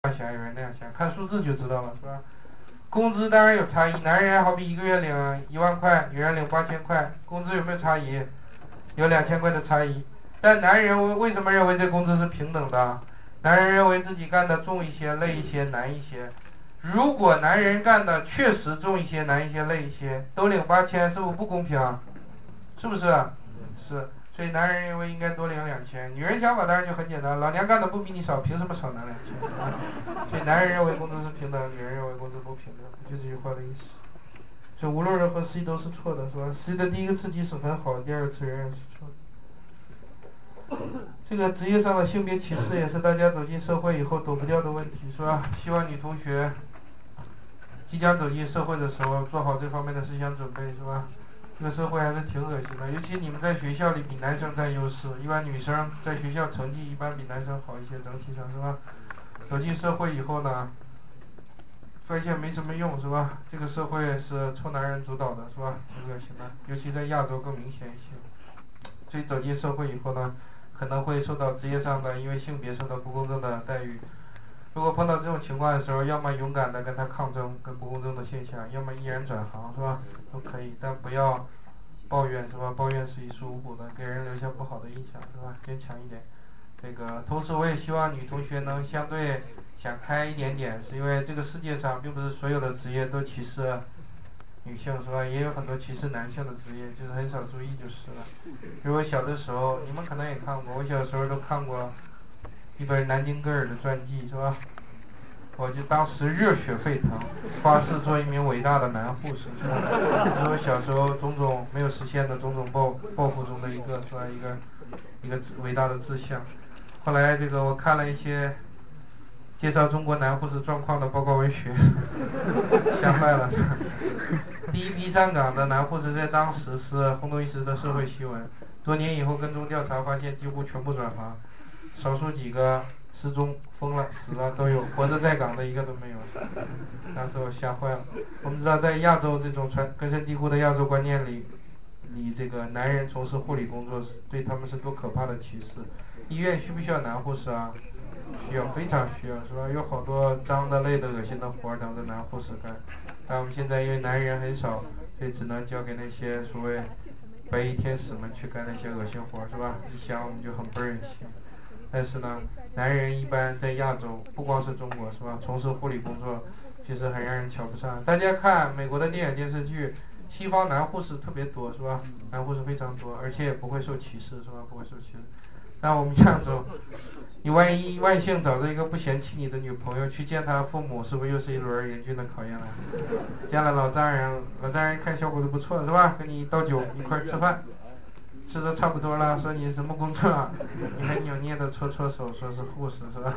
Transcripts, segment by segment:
样想，有人那样想，看数字就知道了，是吧？工资当然有差异，男人好比一个月领1万块，女人领8000块，工资有没有差异？有2000块的差异。但男人为什么认为这工资是平等的？男人认为自己干的重一些、累一些、难一些。如果男人干的确实重一些、难一些、累一些，都领8000，是不是不公平？是不是？是。所以男人认为应该多领2000，女人想法当然就很简单，老娘干的不比你少，凭什么少拿2000？所以男人认为工资是平等，女人认为工资不平等，就这句话的意思。所以无论如何 C 都是错的，是吧？ C 的第一个次即使很好，第二个次仍然是错的。这个职业上的性别歧视也是大家走进社会以后躲不掉的问题，是吧？希望女同学即将走进社会的时候做好这方面的思想准备，是吧？这个社会还是挺恶心的，尤其你们在学校里比男生占优势，一般女生在学校成绩一般比男生好一些，整体上，是吧？走进社会以后呢，发现没什么用，是吧？这个社会是臭男人主导的，是吧？挺恶心的，尤其在亚洲更明显一些。所以走进社会以后呢，可能会受到职业上的因为性别受到不公正的待遇。如果碰到这种情况的时候，要么勇敢的跟他抗争，跟不公正的现象，要么毅然转行，是吧？都可以，但不要抱怨，是吧？抱怨是一树无补的，给人留下不好的印象，是吧？坚强一点。这个同时我也希望女同学能相对想开一点点，是因为这个世界上并不是所有的职业都歧视女性，是吧？也有很多歧视男性的职业，就是很少注意就是了。比如我小的时候，你们可能也看过，我小时候都看过一本南丁格尔的传记，是吧？我就当时热血沸腾，发誓做一名伟大的男护士，是吧？这是我小时候种种没有实现的种种抱负中的一个，是吧？一个伟大的志向。后来这个我看了一些介绍中国男护士状况的报告文学，吓坏了。第一批上岗的男护士在当时是轰动一时的社会新闻，多年以后跟踪调查发现几乎全部转行，少数几个失踪、疯了、死了都有，活着在岗的一个都没有。当时我吓坏了。我们知道在亚洲这种根深蒂固的亚洲观念里，这个男人从事护理工作对他们是多可怕的歧视。医院需不需要男护士啊？需要，非常需要，是吧？有好多脏的、累的、恶心的活等着男护士干。但我们现在因为男人很少，所以只能交给那些所谓白衣天使们去干那些恶心活，是吧？一想我们就很不忍心。但是呢，男人一般在亚洲，不光是中国，是吧？从事护理工作，其实很让人瞧不上。大家看美国的电影电视剧，西方男护士特别多，是吧？男护士非常多，而且也不会受歧视，是吧？不会受歧视。那我们亚洲，你万幸找到一个不嫌弃你的女朋友，去见她父母，是不是又是一轮严峻的考验了？见了老丈人看小伙子不错，是吧？跟你倒酒一块吃饭，吃的差不多了，说你什么工作啊？你还扭捏的搓手，说是护士，是吧？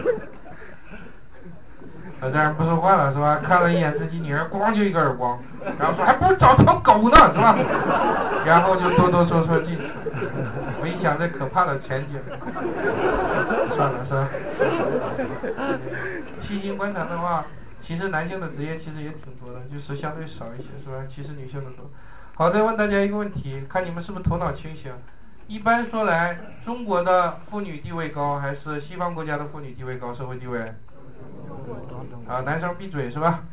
老丈人不说话了，是吧？看了一眼自己女儿，咣就一个耳光，然后说还不如找条狗呢，是吧？然后就哆哆嗦嗦进去。我一想这可怕的前景，算了，是吧？细心观察的话，其实男性的职业其实也挺多的，就是相对少一些，是吧？其实女性的多。好，再问大家一个问题，看你们是不是头脑清醒。一般说来，中国的妇女地位高，还是西方国家的妇女地位高？社会地位？啊，男生闭嘴，是吧？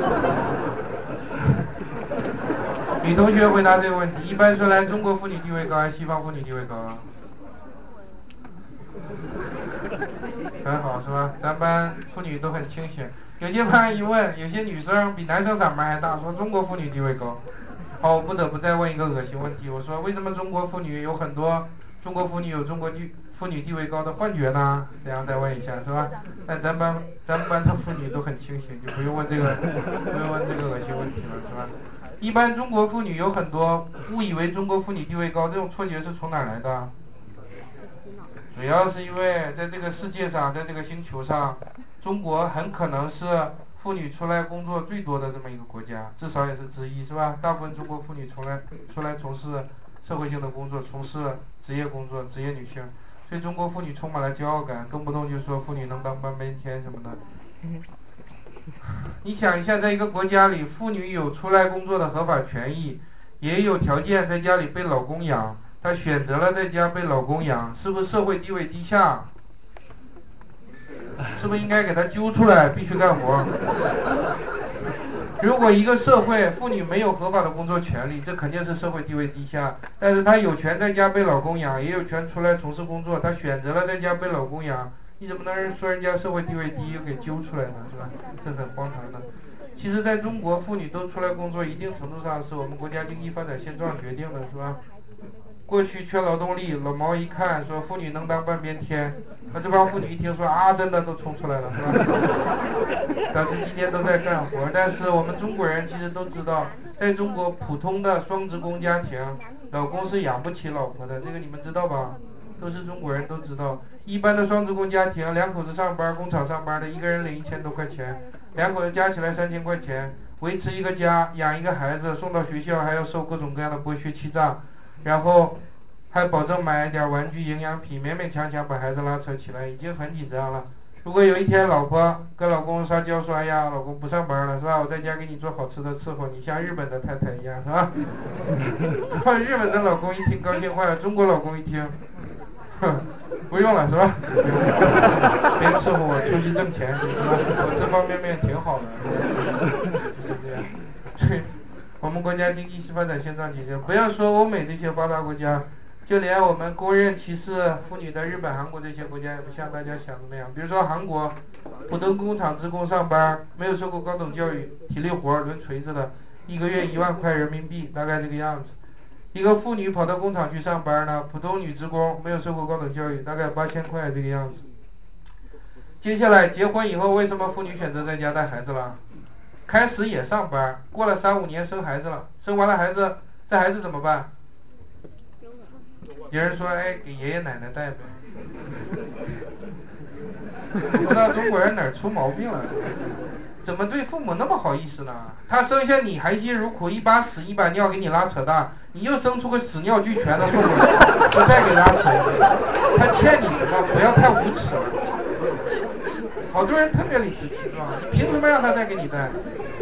女同学回答这个问题，一般说来，中国妇女地位高还是西方妇女地位高啊？很好，是吧？咱班妇女都很清醒。有些班一问，有些女生比男生嗓门还大，说中国妇女地位高。好，我不得不再问一个恶心问题，我说为什么中国妇女有很多中国妇女有妇女地位高的幻觉呢？这样再问一下，是吧？但咱班的妇女都很清醒，就不用问这个恶心问题了，是吧？一般中国妇女有很多误以为中国妇女地位高，这种错觉是从哪儿来的？主要是因为在这个世界上，在这个星球上，中国很可能是妇女出来工作最多的这么一个国家，至少也是之一，是吧？大部分中国妇女出来从事社会性的工作，从事职业工作，职业女性，所以中国妇女充满了骄傲感，动不动就说妇女能当半边天什么的。你想一下，在一个国家里，妇女有出来工作的合法权益，也有条件在家里被老公养，她选择了在家被老公养，是不是社会地位低下？ 是不是应该给她揪出来，必须干活？如果一个社会妇女没有合法的工作权利，这肯定是社会地位低下。但是她有权在家被老公养，也有权出来从事工作，她选择了在家被老公养，你怎么能说人家社会地位低又给揪出来呢？是吧？这很荒唐的。其实在中国，妇女都出来工作，一定程度上是我们国家经济发展现状决定的，是吧？过去缺劳动力，老毛一看说妇女能当半边天，这帮妇女一听说啊，真的都冲出来了，是吧？导致今天都在干活。但是我们中国人其实都知道，在中国普通的双职工家庭，老公是养不起老婆的，这个你们知道吧？都是中国人都知道。一般的双职工家庭，两口子上班，工厂上班的，一个人领1000多块钱，两口子加起来3000块钱，维持一个家，养一个孩子，送到学校还要受各种各样的剥削欺诈，然后还保证买一点玩具营养品，勉勉强强把孩子拉扯起来，已经很紧张了。如果有一天老婆跟老公撒娇说，哎呀，老公不上班了，是吧？我在家给你做好吃的伺候你，像日本的太太一样，是吧？日本的老公一听高兴坏了，中国老公一听，不用了，是吧？别伺候我，出去挣钱，是吧？我这方面挺好的，就是这样。所以我们国家经济发展现状决定，不要说欧美这些发达国家，就连我们公认歧视妇女的日本、韩国这些国家，也不像大家想的那样。比如说韩国，普通工厂职工上班，没有受过高等教育，体力活抡锤子的，一个月1万块人民币，大概这个样子。一个妇女跑到工厂去上班呢，普通女职工没有受过高等教育，大概8000块这个样子。接下来结婚以后，为什么妇女选择在家带孩子了？开始也上班，过了3-5年生孩子了，生完了孩子，这孩子怎么办？有人说，哎，给爷爷奶奶带呗。不知道中国人哪儿出毛病了，怎么对父母那么好意思呢？他生下你含辛茹苦，一把屎一把尿给你拉扯大，你又生出个屎尿俱全的父母，我再给拉扯一遍，他欠你什么？不要太无耻了。好多人特别理直气壮，你凭什么让他再给你带？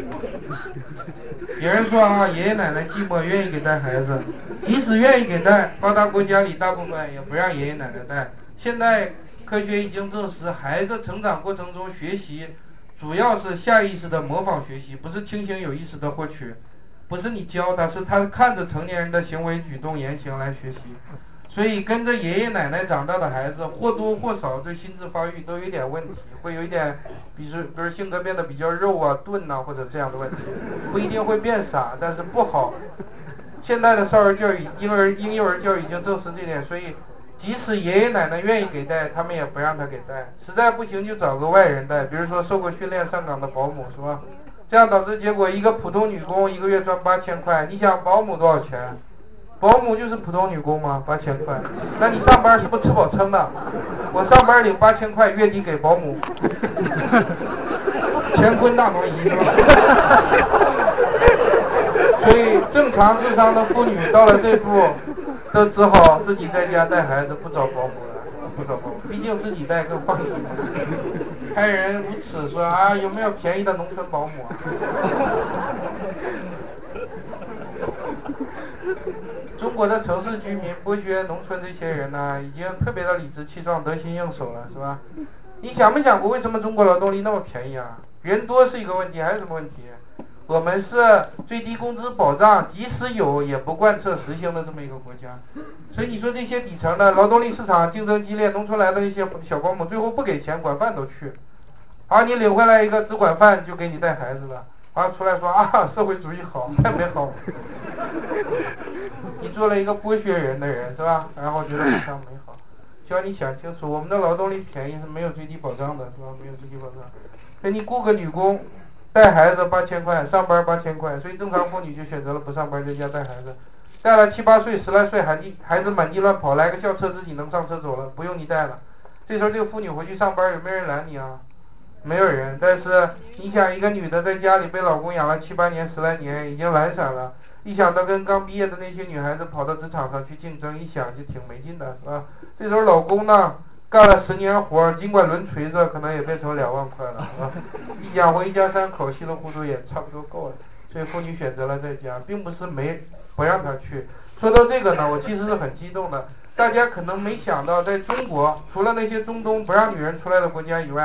有人说啊，爷爷奶奶寂寞，愿意给带孩子，即使愿意给带，发达国家里大部分也不让爷爷奶奶带。现在科学已经证实，孩子成长过程中学习主要是下意识的模仿学习，不是清醒有意识的获取，不是你教他，是他看着成年人的行为举动言行来学习。所以跟着爷爷奶奶长大的孩子，或多或少对心智发育都有点问题，会有一点，比如性格变得比较肉啊、钝啊，或者这样的问题，不一定会变傻，但是不好。现在的少儿教育、婴幼儿教育已经证实这点，所以即使爷爷奶奶愿意给带，他们也不让他给带，实在不行就找个外人带，比如说受过训练上岗的保姆，是吧？这样导致结果，一个普通女工一个月赚8000块，你想保姆多少钱？保姆就是普通女工吗？8000块，那你上班是不是吃饱撑的？我上班领8000块，月底给保姆，乾坤大挪移是吧？所以正常智商的妇女到了这步，都只好自己在家带孩子，不找保姆了，不找保姆，毕竟自己带更放心。还有人无耻说啊，有没有便宜的农村保姆啊？中国的城市居民剥削农村这些人呢，已经特别的理直气壮、得心应手了，是吧？你想没想过为什么中国劳动力那么便宜啊？人多是一个问题，还有什么问题？我们是最低工资保障，即使有也不贯彻实行的这么一个国家。所以你说这些底层的劳动力市场竞争激烈，农村来的那些小保姆最后不给钱，管饭都去。好，你领回来一个只管饭就给你带孩子的，啊，出来说啊，社会主义好，太美好了。你做了一个剥削人的人，是吧？然后觉得非常美好。需要你想清楚，我们的劳动力便宜是没有最低保障的，是吧？没有最低保障。所以你雇个女工，带孩子8000块，上班8000块，所以正常妇女就选择了不上班，在家带孩子。带了7、8岁、10来岁，孩子满地乱跑，来个校车自己能上车走了，不用你带了。这时候这个妇女回去上班，有没有人拦你啊？没有人。但是你想，一个女的在家里被老公养了7、8年、10来年，已经懒散了。一想到跟刚毕业的那些女孩子跑到职场上去竞争，一想就挺没劲的，是吧？这时候老公呢，干了10年活，尽管抡锤子，可能也变成2万块了，是吧？养活一家3口，稀里糊涂也差不多够了。所以妇女选择了在家，并不是不让她去。说到这个呢，我其实是很激动的。大家可能没想到，在中国，除了那些中东不让女人出来的国家以外，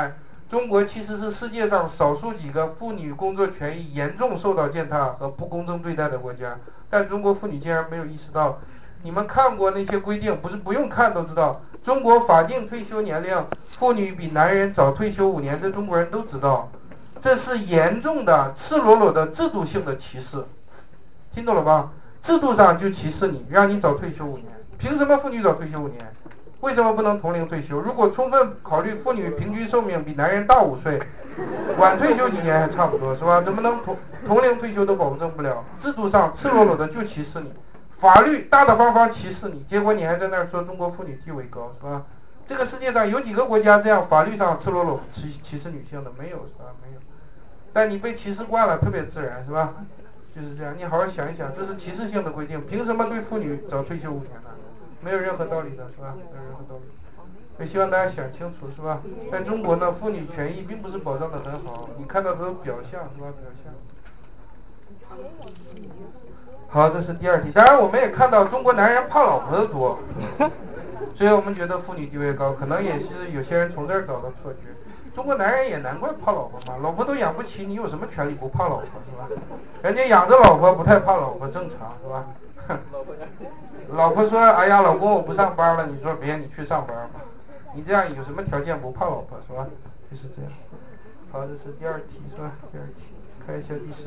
中国其实是世界上少数几个妇女工作权益严重受到践踏和不公正对待的国家，但中国妇女竟然没有意识到。你们看过那些规定，不是不用看都知道，中国法定退休年龄，妇女比男人早退休5年，这中国人都知道，这是严重的、赤裸裸的制度性的歧视，听懂了吧？制度上就歧视你，让你早退休5年。凭什么妇女早退休5年？为什么不能同龄退休？如果充分考虑妇女平均寿命比男人大5岁，晚退休几年还差不多，是吧？怎么能同龄退休都保证不了？制度上赤裸裸的就歧视你，法律大大方方歧视你，结果你还在那儿说中国妇女地位高，是吧？这个世界上有几个国家这样法律上赤裸裸歧视女性的？没有，是吧？没有。但你被歧视惯了，特别自然，是吧？就是这样，你好好想一想，这是歧视性的规定，凭什么对妇女早退休5年呢？没有任何道理的，是吧？没有任何道理。也希望大家想清楚，是吧？在中国呢，妇女权益并不是保障的很好，你看到的都是表象，是吧？表象。好，这是第2题。当然，我们也看到中国男人怕老婆的多，所以我们觉得妇女地位高，可能也是有些人从这儿找到错觉。中国男人也难怪怕老婆嘛，老婆都养不起，你有什么权利不怕老婆，是吧？人家养着老婆不太怕老婆，正常，是吧？老婆说：“哎呀，老公我不上班了。”你说：“别，你去上班吧。”你这样有什么条件不怕老婆，是吧？就是这样。好，这是第2题，是吧？第2题，看一下第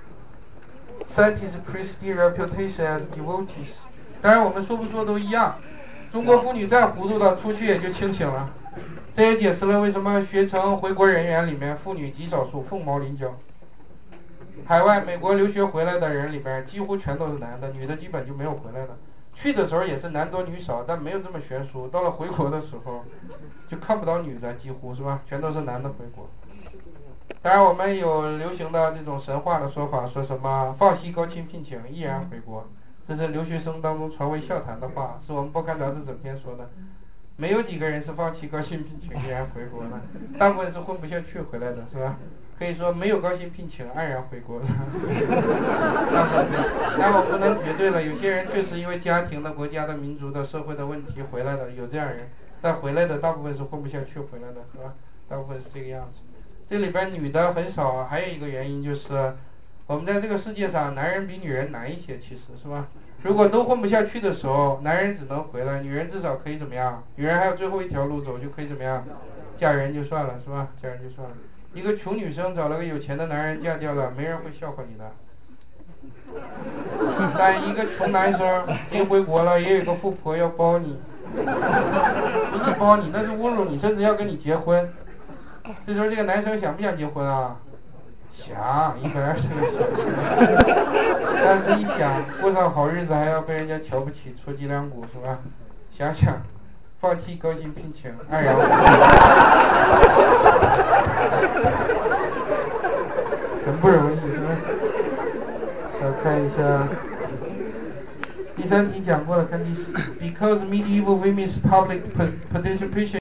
3。Scientists praise their reputation as devotees。当然，我们说不说都一样。中国妇女再糊涂的，出去也就清醒了。这也解释了为什么学成回国人员里面妇女极少数，凤毛麟角。海外美国留学回来的人里边，几乎全都是男的，女的基本就没有回来的。去的时候也是男多女少，但没有这么悬殊。到了回国的时候，就看不到女的，几乎是吧？全都是男的回国。当然，我们有流行的这种神话的说法，说什么放弃高薪聘请，毅然回国，这是留学生当中传为笑谈的话，是我们报刊杂志整天说的。没有几个人是放弃高薪聘请毅然回国的，大部分是混不下去回来的，是吧？可以说没有高薪聘请，黯然回国的。但我不能绝对了，有些人确实因为家庭的、国家的、民族的、社会的问题回来的，有这样人，但回来的大部分是混不下去回来的，是吧？大部分是这个样子。这里边女的很少，还有一个原因就是，我们在这个世界上，男人比女人难一些，其实是吧？如果都混不下去的时候，男人只能回来，女人至少可以怎么样？女人还有最后一条路走，就可以怎么样？嫁人就算了，是吧？嫁人就算了。一个穷女生找了个有钱的男人嫁掉了，没人会笑话你的。但一个穷男生一回国了，也有一个富婆要包你，不是包你，那是侮辱你，甚至要跟你结婚。这时候这个男生想不想结婚啊？想，120个想。但是一想过上好日子还要被人家瞧不起，戳脊梁骨，是吧？想想放弃高薪聘请，黯然很不容易，是吧？再看一下第3题讲过了，看第4。Because medieval women's public participation